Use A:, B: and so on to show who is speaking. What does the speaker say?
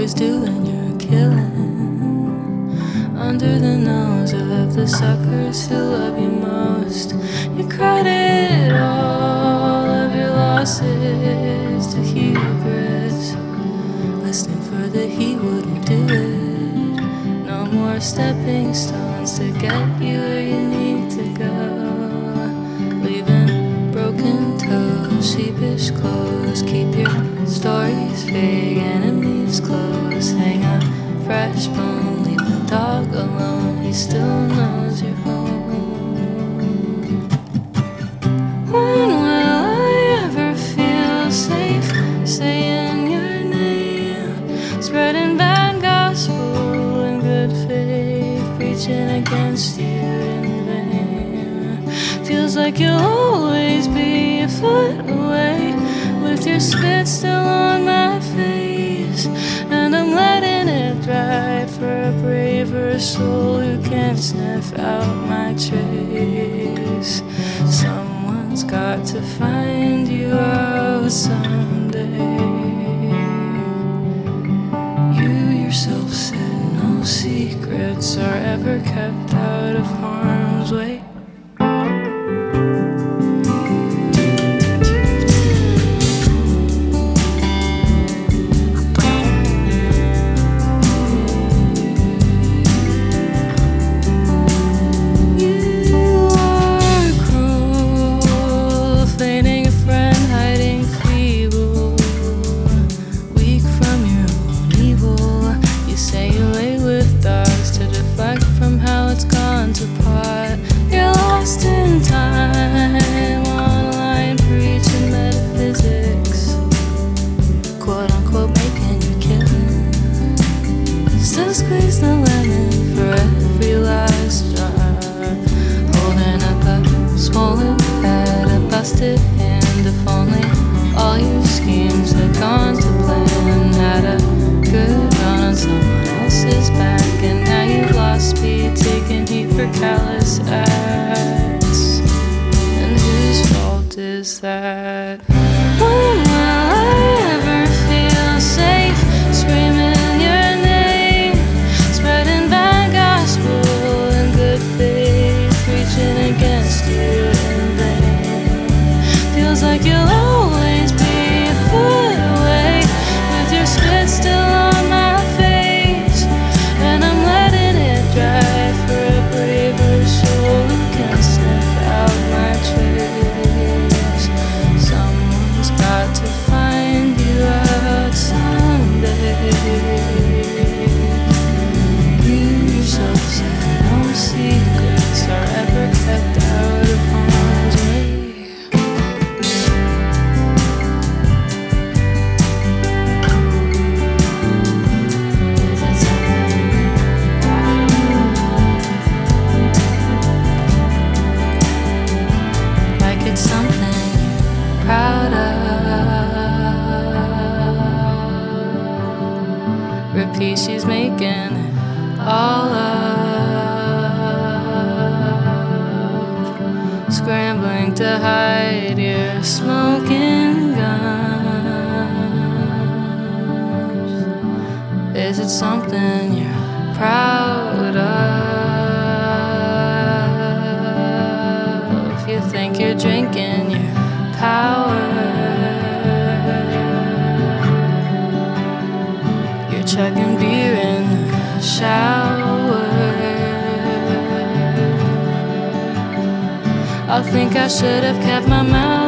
A: always do when you're killing under the nose of the suckers who love you most. You credit all of your losses to hubris, listening for the he wouldn't do it. No more stepping stones to get you where you need to go. Leaving broken toes, sheepish clothes. Keep your stories vague, enemies close. Hang a fresh bone, leave the dog alone. He still knows you're home. When will I ever feel safe saying your name? Spreading bad gospel and good faith, preaching against you in vain. Feels like you'll always be a foot away, with your spit still on my face. And I'm letting it dry for a braver soul who can't sniff out my trace. Someone's got to find you out someday. You yourself said no secrets are ever kept out of harm's way. You're lost in time, online preaching metaphysics, quote unquote making you killing. Still squeeze the lemon for every last drop, holding up a swollen head, a busted hand. If only all your schemes had gone to plan, had a good run on someone else's back, and now you've lost speed, taking heat for callous acts. And whose fault is that? When will I ever feel safe screaming your name, spreading bad gospel and good faith, preaching against you in vain? Feels like you'll always be a foot away, with your spit still on my face. And I'm letting it dry for a braver soul who can sniff out my trace. Someone's got to find you out someday. You yourself said no secrets are ever kept out of harm's way. It's something you're proud of. Repeat, she's making it all up, scrambling to hide your smoking guns. Is it something you're proud of? You think you're drinking your power, you're chugging beer in the shower. I think I should have kept my mouth